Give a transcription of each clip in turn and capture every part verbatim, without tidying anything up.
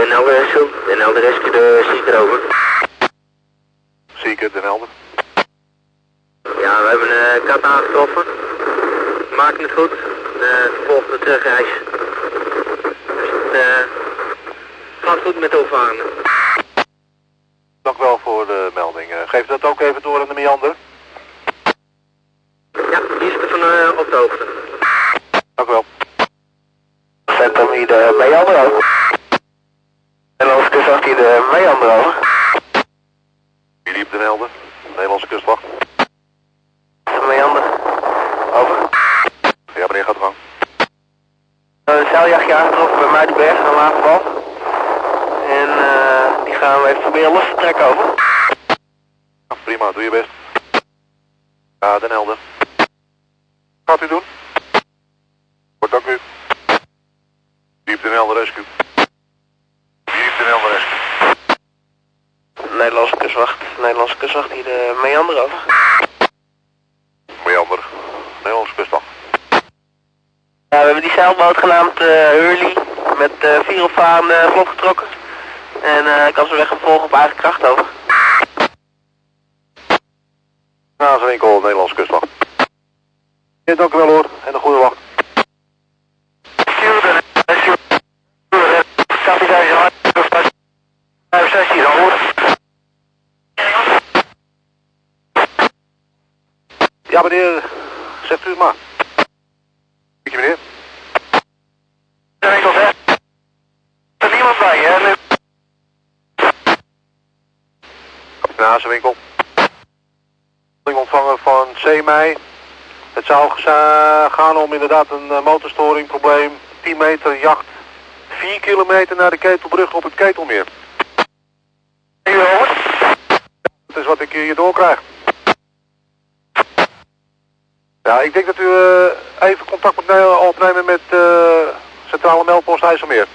Den Helder Rescue, Den Helder Rescue, de Seeker over. Seeker, Den Helder. Ja, we hebben een uh, kat aangetroffen. We maken het goed. Uh, vervolgens de terugreis. Dus het uh, gaat goed met de opvarenden. Dank u wel voor de melding. Uh, geef dat ook even door aan de meander. Ja, die is er van uh, op de hoogte. Dank u wel. Zet hem hier de meander over. Nederlandse kustwacht hier de meander over. Jullie op Den Helder, Nederlandse kustwacht. De meander. Over. Ja, meneer, gaat u gang. Een zeiljachtje aangetroffen bij Muidenberg aan Lagerwal. En uh, die gaan we even proberen los te trekken over. Ja, prima, doe je best. Ja, Den Helder. Wat gaat u doen? Goed, dank u. Diep Den Helder Rescue. Diep Den Helder Rescue. Nederlandse kustwacht, Nederlandse kustwacht hier de meander over. Meander, Nederlandse kustwacht. Ja, we hebben die zeilboot genaamd uh, Hurley met uh, vier opvarenden vlot getrokken. En uh, ik kan ze weg vervolgen op eigen kracht over. Na zijn winkel, Nederlandse kustwacht. Ja, dank u wel hoor, en een goede wacht. Ja meneer, zegt u het maar. Dank je meneer. Er is niemand bij, hè? Na zijn winkel. Ontvangen van C mei. Het zou geza- gaan om inderdaad een uh, motorstoring probleem. tien meter jacht. vier kilometer naar de Ketelbrug op het Ketelmeer. Dat is wat ik hier doorkrijg. Ja, ik denk dat u uh, even contact moet ne- opnemen met uh, Centrale Meldpost IJsselmeer.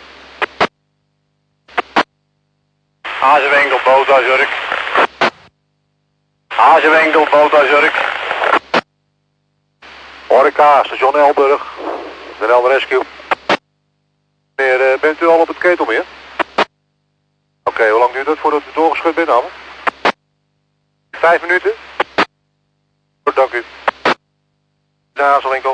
Hazenwinkel, boot uit Zurk. Hazenwinkel, boot uit Zurk. Horeca, station Elburg. De Helder Rescue. Meneer, uh, bent u al op het Ketelmeer? Oké, okay, hoe lang duurt het voordat u doorgeschud bent, Hamel? Vijf minuten? Goed, dank u. De Hazenwinkel.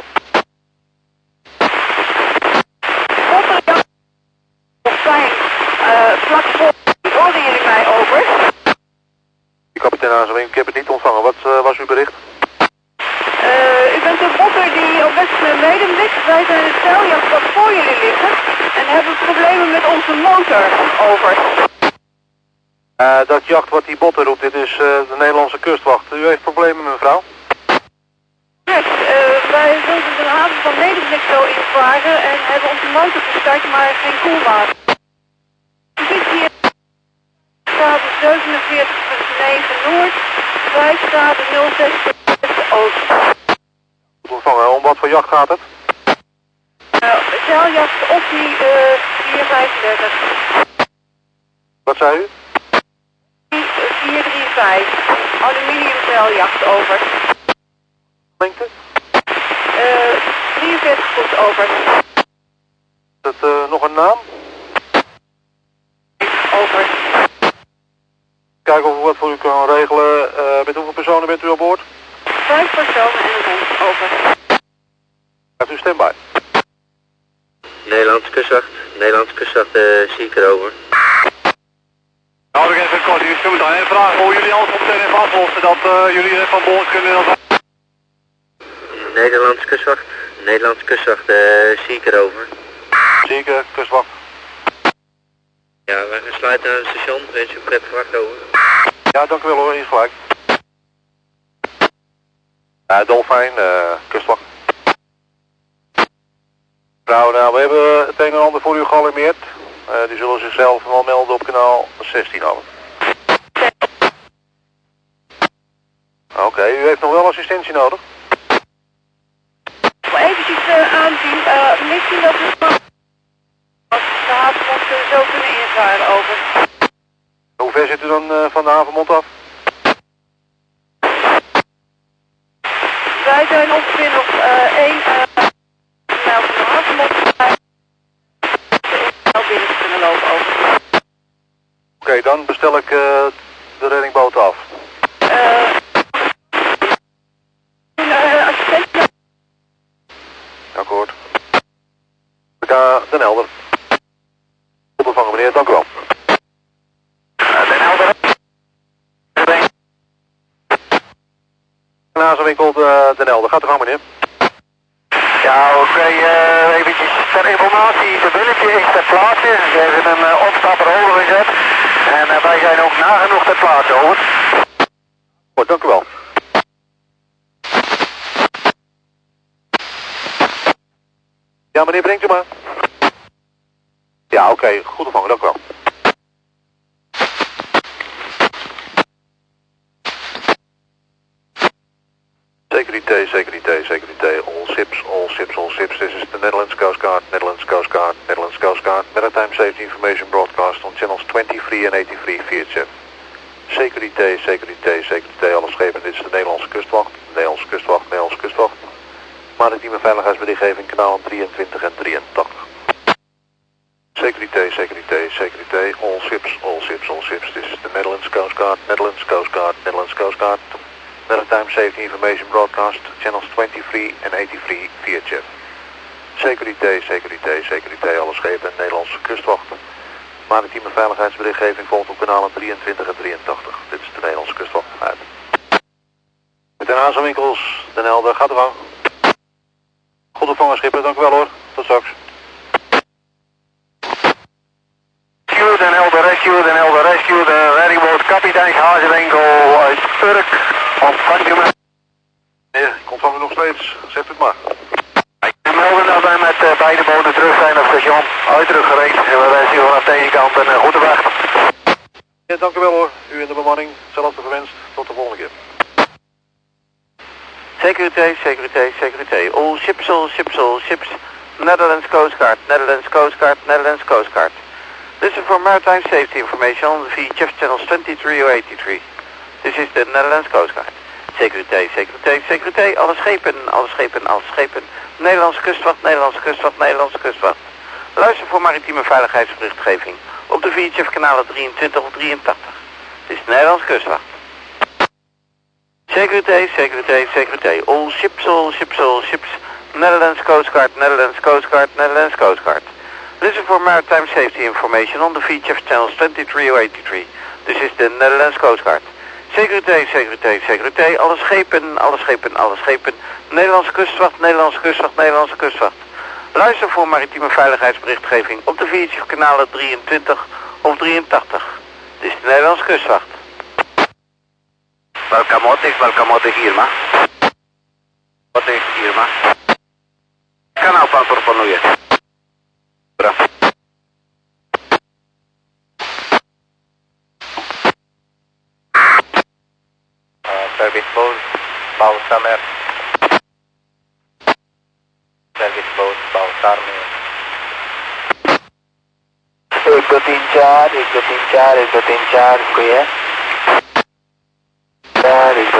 Fijn, uh, vlak voor, hoorden jullie mij over? Kapitein Hazenwinkel, ik heb het niet ontvangen. Wat uh, was uw bericht? Uh, u bent een botter die op weg naar Medem ligt. Wij zijn het zeiljacht wat voor jullie liggen en hebben problemen met onze motor. Over. Uh, dat jacht wat die botten roept, dit is uh, de Nederlandse kustwacht. U heeft problemen, mevrouw? Correct, uh, wij wilden de haven van Medem zo invaren en hebben onze motor gestart, maar geen koelwater. U zit hier stade zevenenveertig punt negen Noord, vijf stade nul zes punt zes Oost. Goed ontvangen, om wat voor jacht gaat het? Uh, zeiljacht Ossie uh, vier vijfendertig. Wat zei u? vier drie vijf. Aluminium zeiljacht over. Lengte? Uh, drieënveertig voet over. Is dat uh, nog een naam? Over. Kijken of we wat voor u kan regelen. Uh, met hoeveel personen bent u aan boord? Vijf personen en een hond. Over. Heeft u standby? Nederlandse kustwacht, Nederlandse kustwacht, uh, Seeker over. Nou, ik even kort, ik moet aan vragen hoe jullie alles op meteen even aflossen, dat uh, jullie van boord kunnen... Nederlandse kustwacht, Nederlandse kustwacht, uh, Seeker over. Zeker, kustwacht. Ja, wij gaan sluiten aan het station, wens u een prettige wacht over. Ja, dank u wel hoor, eens gelijk. Ja, Dolfijn, uh, kustwacht. Nou, nou, we hebben het een en ander voor u gealarmeerd. Uh, die zullen zichzelf wel melden op kanaal zestien al. Oké, okay, u heeft nog wel assistentie nodig? Ik wil eventjes uh, aanzien, uh, misschien dat we als de havenmond uh, zo kunnen invaren. Over. Hoe ver zit u dan uh, van de havenmond af? Wij zijn ongeveer nog uh, één uh, mijl van de havenmond. Wij binnen te kunnen lopen. Over. okay, dan bestel ik uh, de reddingboot af. Uh, uh, assistent. Akkoord. Ik ga Den Helder. Ontvangen meneer, dank u wel. Uh, Den Helder. Nazenwinkel de Den Helder. Gaat u gang meneer. Ja, oké, okay, uh, eventjes ter informatie. De billetje is ter plaatse. Ze hebben een uh, opstapper hoger gezet. En uh, wij zijn ook nagenoeg ter plaatse, over. Goed, dank u wel. Ja meneer, brengt u maar. Ja, oké, okay, goed ontvangen, dank u wel. Securité, securité, securité, all ships, all ships, all ships. This is the Netherlands Coast Guard, Netherlands Coast Guard, Netherlands Coast Guard. Maritime Safety Information Broadcast on channels twenty-three and eighty-three via chat. Securité, securité, securité, alle schepen. Dit is de Nederlandse kustwacht, Nederlandse kustwacht, Nederlandse kustwacht. Maritieme veiligheidsberichtgeving, kanaal drieëntwintig en drieëntachtig. Securité, securité, securité, all ships, all ships, all ships. This is the Netherlands Coast Guard, Netherlands Coast Guard, Netherlands Coast Guard. Maritime Safety Information Broadcast, channels twenty-three and eighty-three via chat. Securité, securité, securité, alle schepen, Nederlandse kustwacht. Maritieme veiligheidsberichtgeving volgt op kanalen drieëntwintig en drieëntachtig. Dit is de Nederlandse kustwacht. Uit. Met de Hazenwinkels, Den Helder, gaat er gang. Goed ontvangen schipper, dank u wel hoor. Tot straks. Rescue, Den Helder, rescue, Den Helder, rescue, de reddingboot kapitein Hazenwinkel uit Urk. Ontvangt u me? Nee, ik ontvang u nog steeds. Zegt het maar. Ik melden dat wij met uh, beide boten terug zijn op station. Uitdruk gereed. En we wensen u vanaf deze kant een uh, goede weg. Ja, dank u wel hoor. U in de bemanning. Hetzelfde gewenst. Tot de volgende keer. Securité, securité, securité. All ships, all ships, all ships. Netherlands Coast Guard, Netherlands Coast Guard, Netherlands Coast Guard. Listen for maritime safety information on the V H F channels twenty-three or eighty-three. This is the Netherlands Coast Guard. Securité, securité, securité. Alle schepen, alle schepen, alle schepen. Nederlandse kustwacht, Nederlandse kustwacht, Nederlandse kustwacht. Luister voor maritieme veiligheidsberichtgeving op de V H F kanalen drieëntwintig of drieëntachtig. Dit is de Nederlandse kustwacht. Securité, securité, securité. All ships, all ships, all ships. Netherlands Coast Guard, Netherlands Coast Guard, Netherlands Coast Guard. Listen for maritime safety information on the V H F channels twenty-three or eighty-three. This is the Netherlands Coast Guard. Securité, securité, securité. Alle schepen, alle schepen, alle schepen. Nederlandse kustwacht, Nederlandse kustwacht, Nederlandse kustwacht. Luister voor maritieme veiligheidsberichtgeving op de V H F kanalen drieëntwintig of drieëntachtig. Dit is de Nederlandse kustwacht. Welkamotig, welkamotig Irma. Wat is Irma? Kanaal van Torpanoeien. Braaf. Service boat, Bouw Samer. Service boat, Bouw Samer. एक दो तीन चार, एक दो तीन चार, एक दो तीन चार, कोई है? चार, एक दो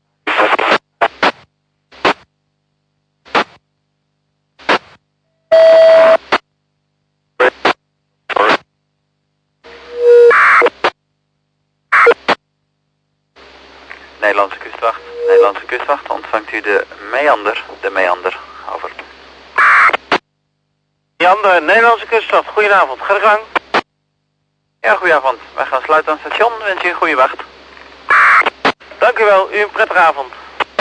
Nederlandse kustwacht, Nederlandse kustwacht, ontvangt u de Meander, de Meander, over. Meander, Nederlandse kustwacht, goedenavond, ga de gang. Ja, goedenavond, wij gaan sluiten aan het station, wens u een goede wacht. Dank u wel, u een prettige avond.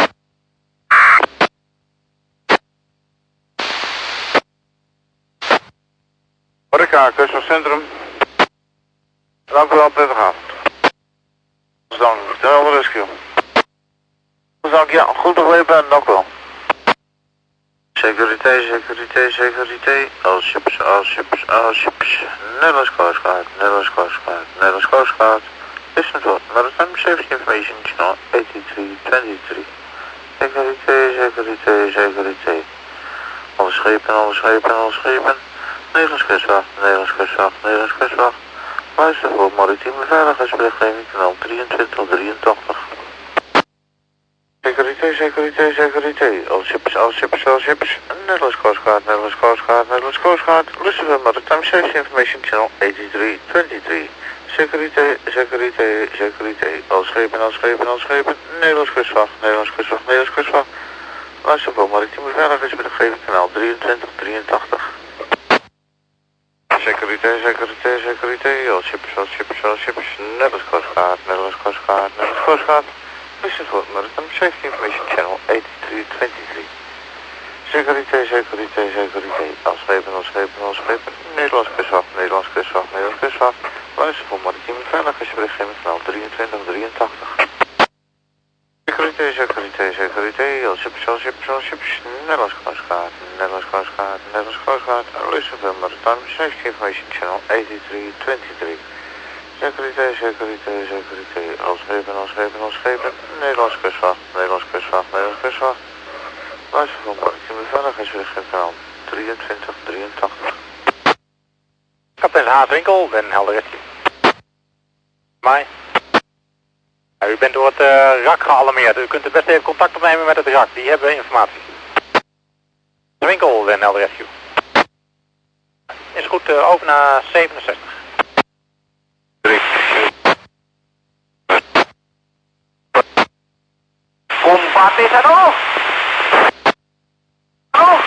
Horeca, kustwachtcentrum. Dank u wel, prettige avond. Dank, de Helder Rescue. Dank, ja, goed begrepen en dank u wel. Securité, securité, securité. All ships, all ships, all ships. Netherlands Coast Guard, Netherlands Coast Guard, Netherlands Coast Guard. Listen to Maritime Safety Information Channel eighty-three twenty-three. Securité, securité, securité. Alle schepen, alle schepen, alle schepen. Nederlands kustwacht, Nederlands kustwacht, Nederlands kustwacht. Luister voor maritieme veiligheidsberichtgeving, kanaal drieëntwintig drieëntachtig. Securité, securité, securité. All ships, all ships, all ships. Netherlands Coast Guard, Netherlands Coast Guard, Netherlands Coast Guard. Listen for maritime safety information channel eighty-three twenty-three. Securité, securité, securité. Al schepen, al schepen, al schepen. Nederlands kustwacht, Nederlands kustwacht, Nederlands kustwacht. Luister voor maritieme veiligheid met de gegevens kanaal drieëntwintig drieëntachtig. Securité, securité, securité. Al shippers, al shippers, al shippers. Nederlands kustwacht, Nederlands kustwacht, Nederlands kustwacht. Listen for maritime safety information channel eighty-three twenty-three. Securité, securité, securité. Al schepen, al schepen, al schepen. Nederlands kustwacht, Nederlands kustwacht, Nederlands kustwacht. Luister voor maritieme veiligheidsbericht met kanaal drieëntwintig drieëntachtig. Securité, securité, securité. Al shippers, al shippers, al shippers. Nederlands kustwacht, Nederlands kustwacht, Nederlands kustwacht. Listen for maritime safety information channel eighty-three twenty-three. Securité, securité, securité. Al schepen, al schepen, al schepen. Nederlands kustwacht, Nederlands kustwacht, Nederlands kustwacht. Luister voor maritieme veiligheidsbericht met kanaal drieëntwintig drieëntachtig. Kapitein Haaswinkel, Den Helder Rescue. Mij. U bent door het uh, R A C gealarmeerd. U kunt het beste even contact opnemen met het R A C. Die hebben informatie. Winkel, Den Helder Rescue. Is goed, uh, over naar zevenenzestig. Combat is er nog! Oh!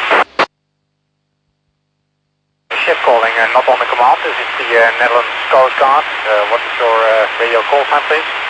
Ship calling, uh, not on the command. This is the uh, Netherlands Coast Guard. Uh, what is your uh, radio call sign, please?